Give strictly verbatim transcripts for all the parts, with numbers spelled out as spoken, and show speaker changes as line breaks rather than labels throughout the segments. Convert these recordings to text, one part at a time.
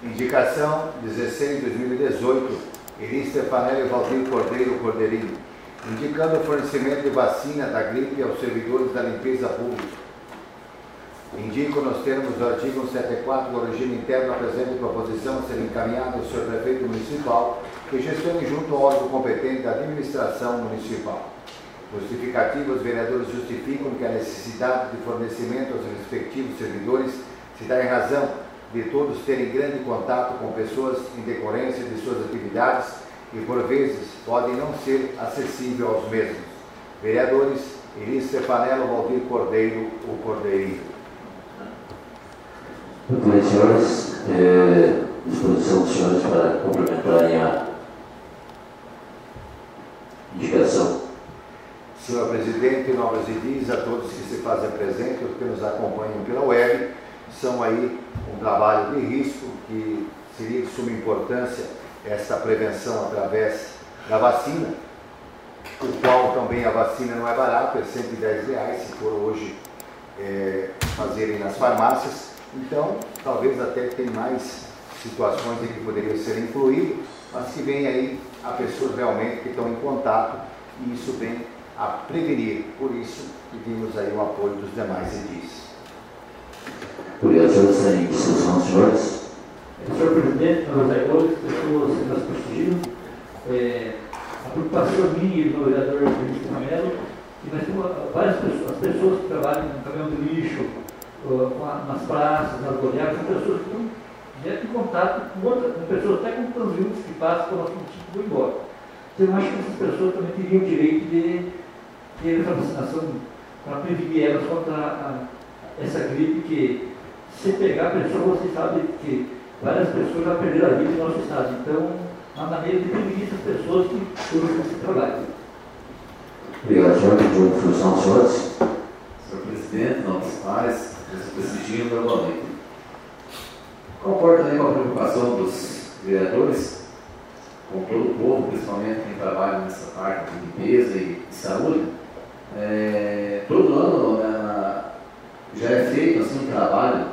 Indicação dezesseis de dois mil e dezoito, Eli Stefanelli e Valdir Cordeiro Cordeirinho, indicando o fornecimento de vacina da gripe aos servidores da limpeza pública. Indico nos termos do artigo cento e setenta e quatro do regime interno a presente proposição a ser encaminhada ao senhor prefeito municipal, que gestione junto ao órgão competente da administração municipal. Justificativa, os vereadores justificam que a necessidade de fornecimento aos respectivos servidores se dá em razão de todos terem grande contato com pessoas em decorrência de suas atividades e, por vezes, podem não ser acessível aos mesmos. Vereadores Eli Stefanello, Valdir Cordeiro, o Cordeirinho.
Muito bem, senhores. É, disposição dos senhores para complementarem a indicação.
Senhor Presidente, nobres edis, a todos que se fazem presentes, os que nos acompanham pela web, são aí um trabalho de risco que seria de suma importância esta prevenção através da vacina, o qual também a vacina não é barata, é cento e dez reais, se for hoje é, fazerem nas farmácias. Então, talvez até tem mais situações em que poderia ser incluído, mas que vem aí a pessoas realmente que estão em contato, e isso vem a prevenir. Por isso, pedimos aí o apoio dos demais edis.
Obrigado, senhores. Sem discussão, senhores.
Senhor Presidente, nós vereadores, pessoas que nos prestigiam, é, a preocupação minha e do vereador Felipe Camelo, que nós temos várias pessoas, as pessoas que trabalham no caminhão de lixo, uh, nas praças, nas goleadas, são pessoas que estão direto em contato com outras, com pessoas até com transeuntes que passam pelo nosso município e vão embora. Então, eu acho que essas pessoas também teriam o direito de ter essa vacinação para prevenir elas contra a, essa gripe que, se pegar a pessoa, você sabe que várias pessoas já perderam a vida no nosso estado. Então, há maneira de prevenir essas pessoas que usam esse trabalho.
Obrigado, senhor. Pediu instrução, senhores.
Senhor Presidente, nossos pares, os prestigiam normalmente. Concordo também com a preocupação dos vereadores, com todo o povo, principalmente quem trabalha nessa parte de limpeza e de saúde. É, todo ano é, já é feito assim, um trabalho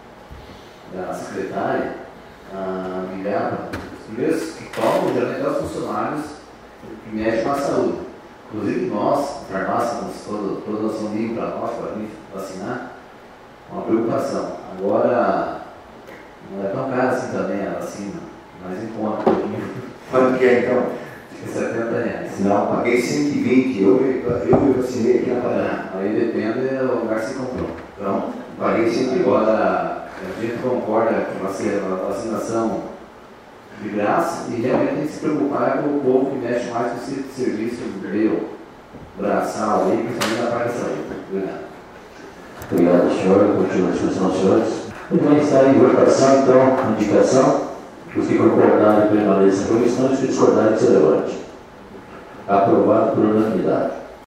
da secretária, a Milhava, os primeiros que tomam geralmente são os funcionários que mexem com a saúde. Inclusive nós, farmácia, toda, toda a nossa livre para nós, para vir vacinar, uma preocupação. Agora, não é tão caro assim também a vacina, mas em conta um pouquinho.
Quanto que é então?
Acho que é setenta reais.
Não, paguei cento e vinte, eu, eu me vacinei aqui na Paraná.
Aí depende do lugar que você comprou.
Então, paguei cento e vinte.
Agora, a gente concorda com a vacinação de graça e realmente tem que se preocupar com o povo que mexe mais com esse serviço meu, braçal aí, principalmente na parte da saúde. Obrigado.
Obrigado, senhor. Continua a discussão, senhores. Muito bem, está em votação, então, a indicação. Os que concordarem permaneçam na comissão, os que discordarem que se levante. Aprovado por unanimidade.